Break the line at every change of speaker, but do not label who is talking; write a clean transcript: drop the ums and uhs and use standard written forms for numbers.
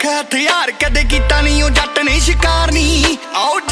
ਹਥਿਆਰ ਕਦੇ ਕੀਤਾ ਨਹੀਂ ਉਹ ਜੱਟ ਨੇ ਸ਼ਿਕਾਰ ਨਹੀਂ। ਆਓ